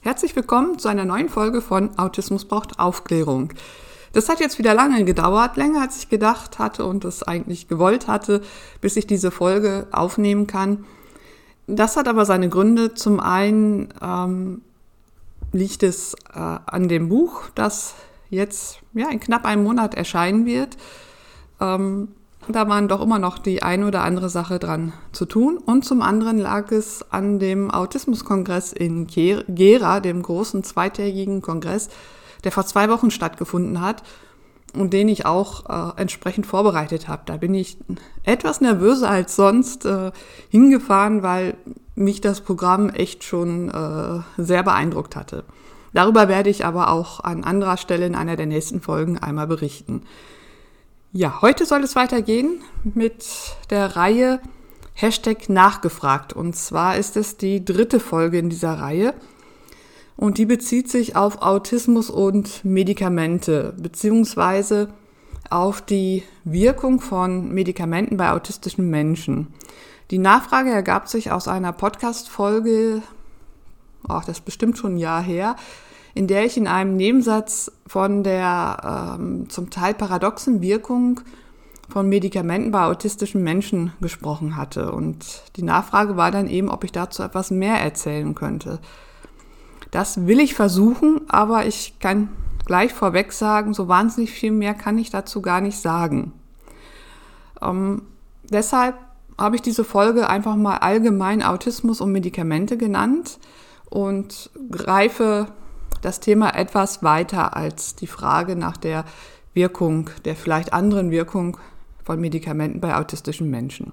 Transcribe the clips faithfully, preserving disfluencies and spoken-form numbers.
Herzlich willkommen zu einer neuen Folge von Autismus braucht Aufklärung. Das hat jetzt wieder lange gedauert, länger als ich gedacht hatte und es eigentlich gewollt hatte, bis ich diese Folge aufnehmen kann. Das hat aber seine Gründe. Zum einen ähm, liegt es äh, an dem Buch, das jetzt ja, in knapp einem Monat erscheinen wird. Ähm, da waren doch immer noch die eine oder andere Sache dran zu tun. Und zum anderen lag es an dem Autismuskongress in Gera, dem großen zweitägigen Kongress, der vor zwei Wochen stattgefunden hat und den ich auch äh, entsprechend vorbereitet habe. Da bin ich etwas nervöser als sonst äh, hingefahren, weil mich das Programm echt schon äh, sehr beeindruckt hatte. Darüber werde ich aber auch an anderer Stelle in einer der nächsten Folgen einmal berichten. Ja, heute soll es weitergehen mit der Reihe Hashtag Nachgefragt. Und zwar ist es die dritte Folge in dieser Reihe. Und die bezieht sich auf Autismus und Medikamente, beziehungsweise auf die Wirkung von Medikamenten bei autistischen Menschen. Die Nachfrage ergab sich aus einer Podcast-Folge, ach, das ist bestimmt schon ein Jahr her, in der ich in einem Nebensatz von der ähm, zum Teil paradoxen Wirkung von Medikamenten bei autistischen Menschen gesprochen hatte. Und die Nachfrage war dann eben, ob ich dazu etwas mehr erzählen könnte. Das will ich versuchen, aber ich kann gleich vorweg sagen, so wahnsinnig viel mehr kann ich dazu gar nicht sagen. Ähm, deshalb habe ich diese Folge einfach mal allgemein Autismus und Medikamente genannt und greife das Thema etwas weiter als die Frage nach der Wirkung, der vielleicht anderen Wirkung von Medikamenten bei autistischen Menschen.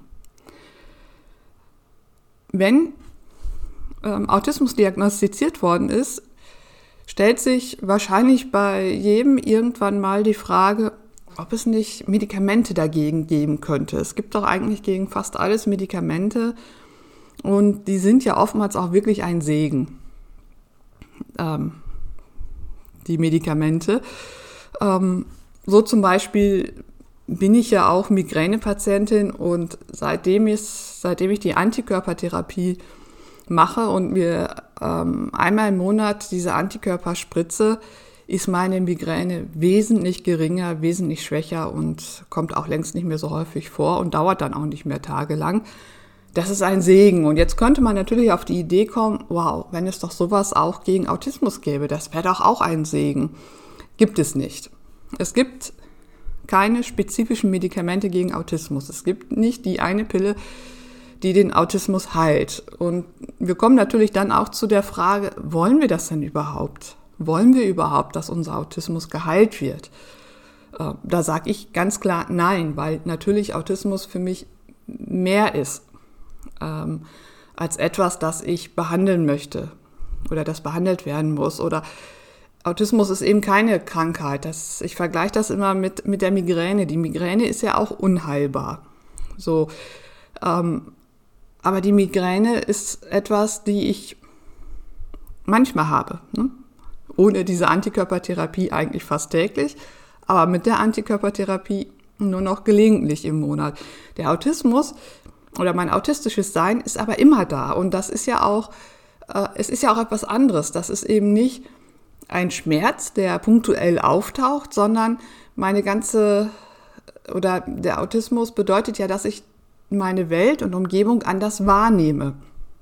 Wenn ähm, Autismus diagnostiziert worden ist, stellt sich wahrscheinlich bei jedem irgendwann mal die Frage, ob es nicht Medikamente dagegen geben könnte. Es gibt doch eigentlich gegen fast alles Medikamente und die sind ja oftmals auch wirklich ein Segen. Ähm, die Medikamente. Ähm, so zum Beispiel bin ich ja auch Migränepatientin und seitdem ich, seitdem ich die Antikörpertherapie mache und mir ähm, einmal im Monat diese Antikörper spritze, ist meine Migräne wesentlich geringer, wesentlich schwächer und kommt auch längst nicht mehr so häufig vor und dauert dann auch nicht mehr tagelang. Das ist ein Segen. Und jetzt könnte man natürlich auf die Idee kommen, wow, wenn es doch sowas auch gegen Autismus gäbe, das wäre doch auch ein Segen. Gibt es nicht. Es gibt keine spezifischen Medikamente gegen Autismus. Es gibt nicht die eine Pille, die den Autismus heilt. Und wir kommen natürlich dann auch zu der Frage, wollen wir das denn überhaupt? Wollen wir überhaupt, dass unser Autismus geheilt wird? Da sage ich ganz klar nein, weil natürlich Autismus für mich mehr ist ähm, als etwas, das ich behandeln möchte oder das behandelt werden muss. Oder Autismus ist eben keine Krankheit. Das, ich vergleiche das immer mit, mit der Migräne. Die Migräne ist ja auch unheilbar. So, ähm, aber die Migräne ist etwas, die ich manchmal habe, ne? Ohne diese Antikörpertherapie eigentlich fast täglich, aber mit der Antikörpertherapie nur noch gelegentlich im Monat. Der Autismus oder mein autistisches Sein ist aber immer da und das ist ja auch, äh, es ist ja auch etwas anderes. Das ist eben nicht ein Schmerz, der punktuell auftaucht, sondern meine ganze, oder der Autismus bedeutet ja, dass ich meine Welt und Umgebung anders wahrnehme.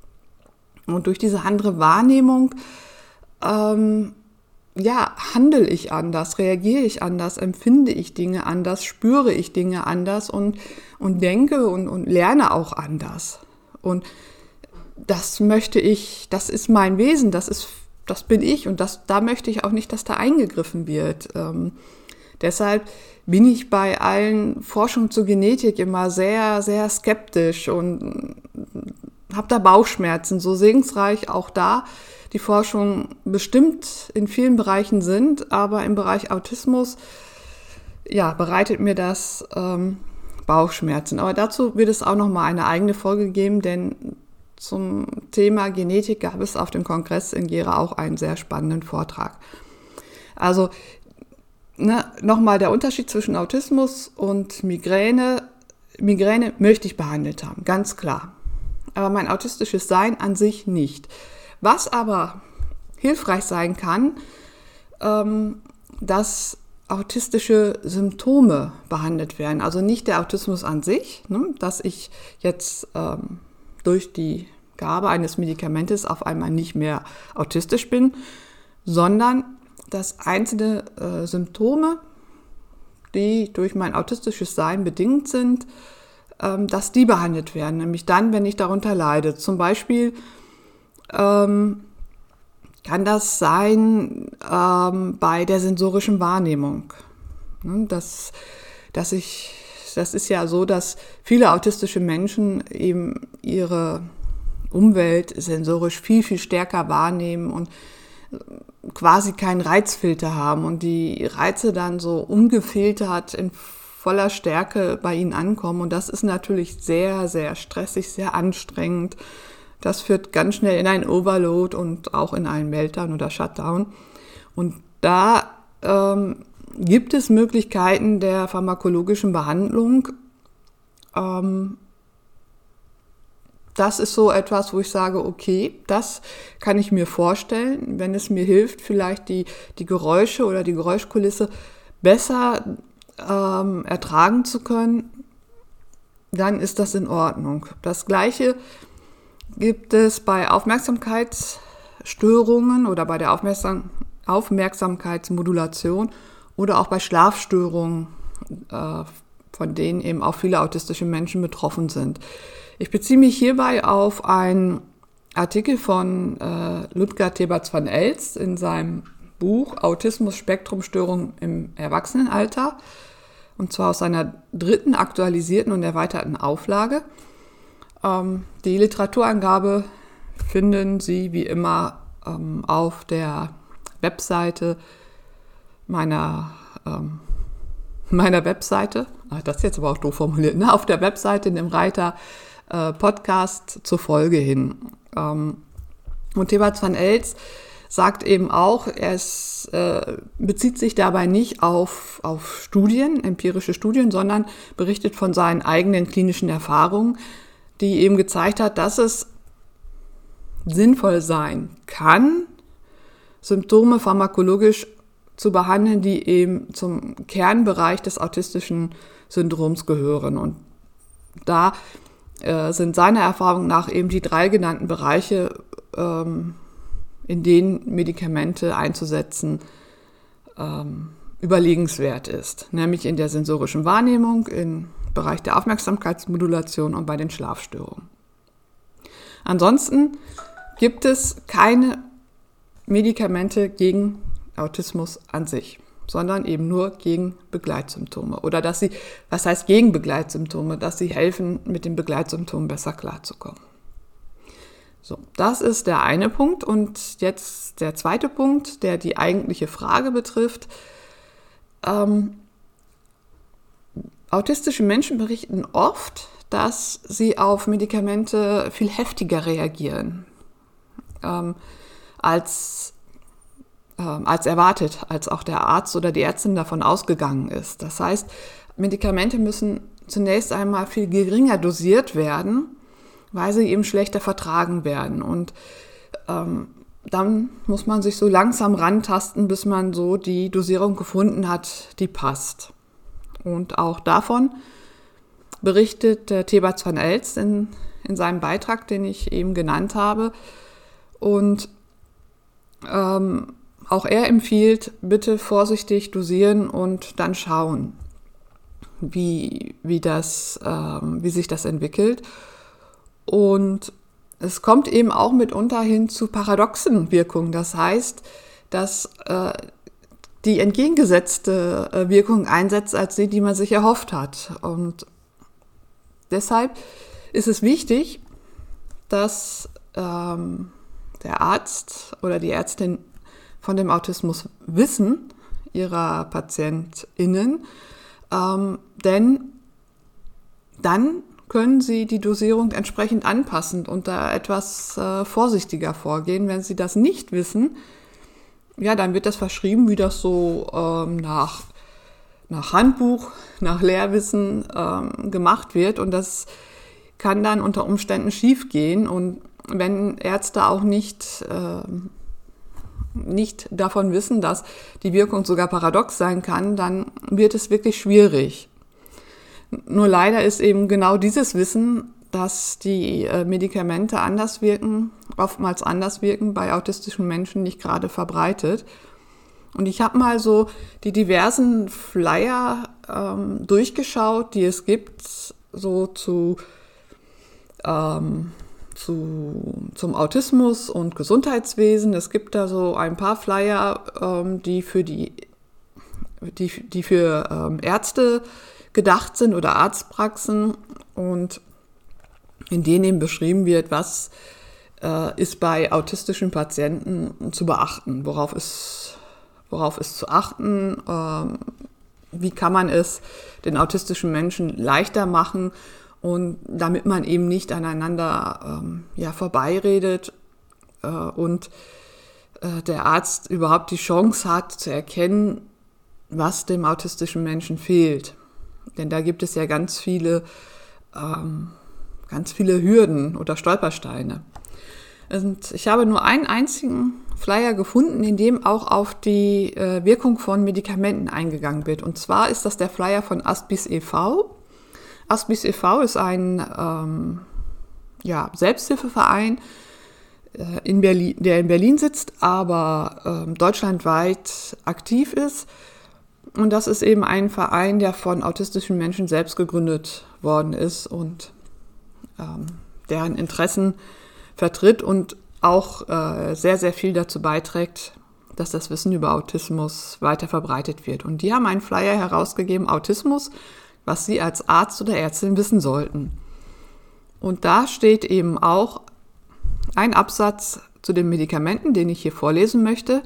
Und durch diese andere Wahrnehmung ähm, ja, handle ich anders, reagiere ich anders, empfinde ich Dinge anders, spüre ich Dinge anders und, und denke und, und lerne auch anders. Und das möchte ich, das ist mein Wesen, das ist, das bin ich und das, da möchte ich auch nicht, dass da eingegriffen wird. Ähm, deshalb bin ich bei allen Forschungen zur Genetik immer sehr, sehr skeptisch und habe da Bauchschmerzen, so segensreich auch da die Forschung bestimmt in vielen Bereichen sind, aber im Bereich Autismus, ja, bereitet mir das ähm, Bauchschmerzen. Aber dazu wird es auch nochmal eine eigene Folge geben, denn zum Thema Genetik gab es auf dem Kongress in Gera auch einen sehr spannenden Vortrag. Also ne, nochmal der Unterschied zwischen Autismus und Migräne. Migräne möchte ich behandelt haben, ganz klar. Aber mein autistisches Sein an sich nicht. Was aber hilfreich sein kann, ähm, dass autistische Symptome behandelt werden. Also nicht der Autismus an sich, ne, dass ich jetzt ähm, durch die Gabe eines Medikamentes auf einmal nicht mehr autistisch bin, sondern dass einzelne äh, Symptome, die durch mein autistisches Sein bedingt sind, ähm, dass die behandelt werden. Nämlich dann, wenn ich darunter leide. Zum Beispiel ähm, kann das sein ähm, bei der sensorischen Wahrnehmung. Ne, dass, dass ich, das ist ja so, dass viele autistische Menschen eben ihre Umwelt sensorisch viel, viel stärker wahrnehmen und quasi keinen Reizfilter haben und die Reize dann so ungefiltert in voller Stärke bei ihnen ankommen. Und das ist natürlich sehr, sehr stressig, sehr anstrengend. Das führt ganz schnell in einen Overload und auch in einen Meltdown oder Shutdown. Und da ähm, gibt es Möglichkeiten der pharmakologischen Behandlung. Ähm, Das ist so etwas, wo ich sage, okay, das kann ich mir vorstellen, wenn es mir hilft, vielleicht die, die Geräusche oder die Geräuschkulisse besser ähm, ertragen zu können, dann ist das in Ordnung. Das Gleiche gibt es bei Aufmerksamkeitsstörungen oder bei der Aufmerksam- Aufmerksamkeitsmodulation oder auch bei Schlafstörungen, äh, von denen eben auch viele autistische Menschen betroffen sind. Ich beziehe mich hierbei auf einen Artikel von äh, Ludger Theberts van Elst in seinem Buch Autismus-Spektrum-Störung im Erwachsenenalter, und zwar aus seiner dritten aktualisierten und erweiterten Auflage. Ähm, die Literaturangabe finden Sie wie immer ähm, auf der Webseite meiner, ähm, meiner Webseite, ach, das ist jetzt aber auch doof formuliert, ne? Auf der Webseite in dem Reiter Podcast zur Folge hin. Und Theberts van Elst sagt eben auch, es äh, bezieht sich dabei nicht auf, auf Studien, empirische Studien, sondern berichtet von seinen eigenen klinischen Erfahrungen, die eben gezeigt hat, dass es sinnvoll sein kann, Symptome pharmakologisch zu behandeln, die eben zum Kernbereich des autistischen Syndroms gehören. Und da sind seiner Erfahrung nach eben die drei genannten Bereiche, ähm, in denen Medikamente einzusetzen, ähm, überlegenswert ist. Nämlich in der sensorischen Wahrnehmung, im Bereich der Aufmerksamkeitsmodulation und bei den Schlafstörungen. Ansonsten gibt es keine Medikamente gegen Autismus an sich, sondern eben nur gegen Begleitsymptome. Oder dass sie, was heißt gegen Begleitsymptome? Dass sie helfen, mit den Begleitsymptomen besser klarzukommen. So, das ist der eine Punkt. Und jetzt der zweite Punkt, der die eigentliche Frage betrifft. Ähm, autistische Menschen berichten oft, dass sie auf Medikamente viel heftiger reagieren ähm, als als erwartet, als auch der Arzt oder die Ärztin davon ausgegangen ist. Das heißt, Medikamente müssen zunächst einmal viel geringer dosiert werden, weil sie eben schlechter vertragen werden. Und ähm, dann muss man sich so langsam rantasten, bis man so die Dosierung gefunden hat, die passt. Und auch davon berichtet äh, Theberts van Elst in, in seinem Beitrag, den ich eben genannt habe. Und ähm, Auch er empfiehlt, bitte vorsichtig dosieren und dann schauen, wie, wie, das, ähm, wie sich das entwickelt. Und es kommt eben auch mitunter hin zu paradoxen Wirkungen. Das heißt, dass äh, die entgegengesetzte äh, Wirkung einsetzt als die, die man sich erhofft hat. Und deshalb ist es wichtig, dass ähm, der Arzt oder die Ärztin von dem Autismus wissen, ihrer PatientInnen, ähm, denn dann können sie die Dosierung entsprechend anpassen und da etwas äh, vorsichtiger vorgehen. Wenn sie das nicht wissen, ja, dann wird das verschrieben, wie das so ähm, nach, nach Handbuch, nach Lehrwissen ähm, gemacht wird, und das kann dann unter Umständen schief gehen. Und wenn Ärzte auch nicht ähm, nicht davon wissen, dass die Wirkung sogar paradox sein kann, dann wird es wirklich schwierig. Nur leider ist eben genau dieses Wissen, dass die Medikamente anders wirken, oftmals anders wirken, bei autistischen Menschen nicht gerade verbreitet. Und ich habe mal so die diversen Flyer ähm, durchgeschaut, die es gibt, so zu, ähm, zu zum Autismus und Gesundheitswesen. Es gibt da so ein paar Flyer, ähm, die für die, die, die für ähm, Ärzte gedacht sind oder Arztpraxen und in denen eben beschrieben wird, was äh, ist bei autistischen Patienten zu beachten, worauf ist, worauf ist zu achten, ähm, wie kann man es den autistischen Menschen leichter machen und damit man eben nicht aneinander ähm, ja, vorbeiredet äh, und äh, der Arzt überhaupt die Chance hat zu erkennen, was dem autistischen Menschen fehlt. Denn da gibt es ja ganz viele ähm, ganz viele Hürden oder Stolpersteine. Und ich habe nur einen einzigen Flyer gefunden, in dem auch auf die äh, Wirkung von Medikamenten eingegangen wird. Und zwar ist das der Flyer von Aspis e V Aspis e V ist ein ähm, ja, Selbsthilfeverein, äh, in Berlin, der in Berlin sitzt, aber äh, deutschlandweit aktiv ist. Und das ist eben ein Verein, der von autistischen Menschen selbst gegründet worden ist und ähm, deren Interessen vertritt und auch äh, sehr, sehr viel dazu beiträgt, dass das Wissen über Autismus weiter verbreitet wird. Und die haben einen Flyer herausgegeben, Autismus, was Sie als Arzt oder Ärztin wissen sollten. Und da steht eben auch ein Absatz zu den Medikamenten, den ich hier vorlesen möchte.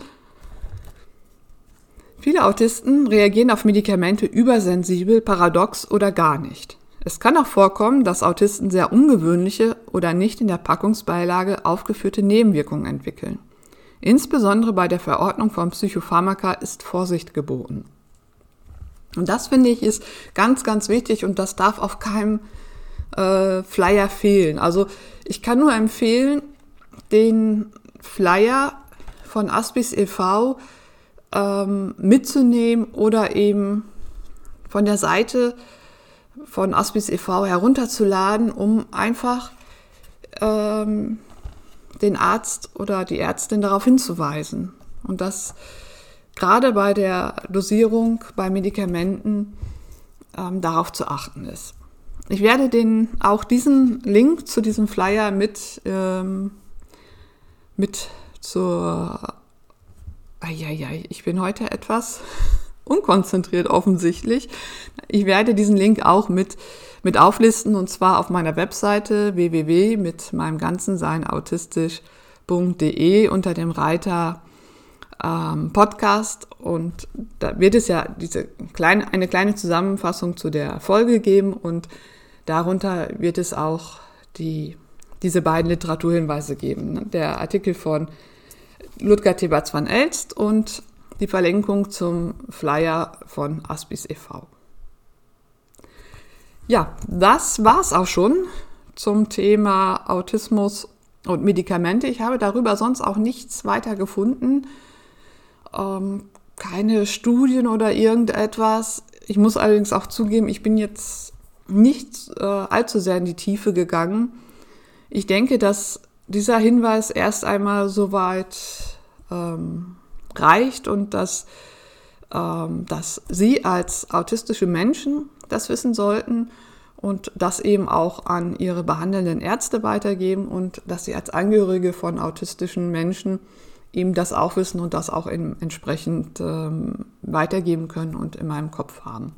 Viele Autisten reagieren auf Medikamente übersensibel, paradox oder gar nicht. Es kann auch vorkommen, dass Autisten sehr ungewöhnliche oder nicht in der Packungsbeilage aufgeführte Nebenwirkungen entwickeln. Insbesondere bei der Verordnung von Psychopharmaka ist Vorsicht geboten. Und das, finde ich, ist ganz, ganz wichtig und das darf auf keinem äh, Flyer fehlen. Also ich kann nur empfehlen, den Flyer von Aspis e V ähm, mitzunehmen oder eben von der Seite von Aspis e V herunterzuladen, um einfach ähm, den Arzt oder die Ärztin darauf hinzuweisen. Und das gerade bei der Dosierung bei Medikamenten ähm, darauf zu achten ist. Ich werde den, auch diesen Link zu diesem Flyer mit, ähm, mit zur... Eieiei, ich bin heute etwas unkonzentriert offensichtlich. Ich werde diesen Link auch mit, mit auflisten und zwar auf meiner Webseite w w w mit meinem ganzen Sein autistisch punkt de unter dem Reiter ähm, Podcast und da wird es ja diese kleine, eine kleine Zusammenfassung zu der Folge geben und darunter wird es auch die, diese beiden Literaturhinweise geben. Der Artikel von Ludger Theberts van Elst und die Verlinkung zum Flyer von Aspis e V Ja, das war's auch schon zum Thema Autismus und Medikamente. Ich habe darüber sonst auch nichts weiter gefunden. Ähm, keine Studien oder irgendetwas. Ich muss allerdings auch zugeben, ich bin jetzt nicht äh, allzu sehr in die Tiefe gegangen. Ich denke, dass dieser Hinweis erst einmal soweit ähm, reicht und dass, ähm, dass Sie als autistische Menschen das wissen sollten und das eben auch an Ihre behandelnden Ärzte weitergeben und dass Sie als Angehörige von autistischen Menschen eben das auch wissen und das auch in, entsprechend ähm, weitergeben können und in meinem Kopf haben.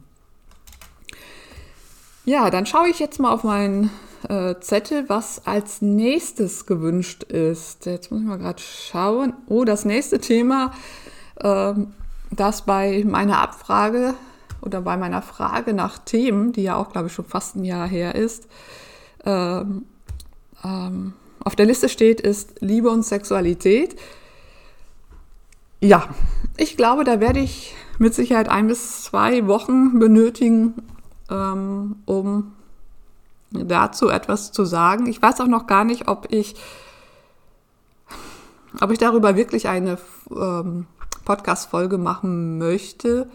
Ja, dann schaue ich jetzt mal auf meinen äh, Zettel, was als nächstes gewünscht ist. Jetzt muss ich mal gerade schauen. Oh, das nächste Thema, ähm, das bei meiner Abfrage oder bei meiner Frage nach Themen, die ja auch, glaube ich, schon fast ein Jahr her ist, ähm, ähm, auf der Liste steht, ist Liebe und Sexualität. Ja, ich glaube, da werde ich mit Sicherheit ein bis zwei Wochen benötigen, ähm, um dazu etwas zu sagen. Ich weiß auch noch gar nicht, ob ich Ob ich darüber wirklich eine ähm, Podcast-Folge machen möchte,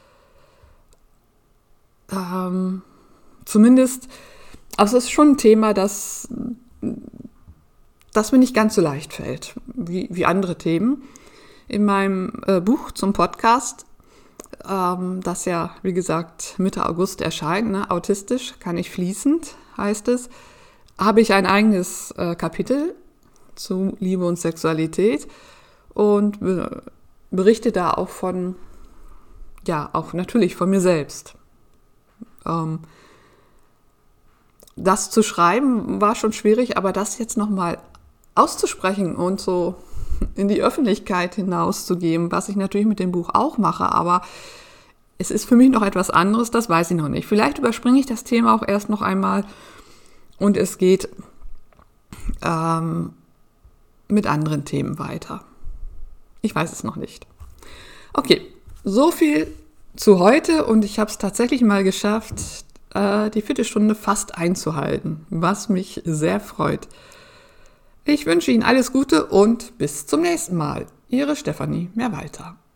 ähm, zumindest, also es ist schon ein Thema, das, das mir nicht ganz so leicht fällt, wie, wie andere Themen. In meinem äh, Buch zum Podcast, ähm, das ja, wie gesagt, Mitte August erscheint, ne, Autistisch kann ich fließend, heißt es, habe ich ein eigenes äh, Kapitel zu Liebe und Sexualität und be- berichte da auch von, ja, auch natürlich von mir selbst. Ähm, das zu schreiben war schon schwierig, aber das jetzt nochmal auszusprechen und so in die Öffentlichkeit hinauszugeben, was ich natürlich mit dem Buch auch mache, aber es ist für mich noch etwas anderes, das weiß ich noch nicht. Vielleicht überspringe ich das Thema auch erst noch einmal und es geht ähm, mit anderen Themen weiter. Ich weiß es noch nicht. Okay, so viel zu heute und ich habe es tatsächlich mal geschafft, äh, die Viertelstunde fast einzuhalten, was mich sehr freut. Ich wünsche Ihnen alles Gute und bis zum nächsten Mal. Ihre Stefanie Mehrwalter.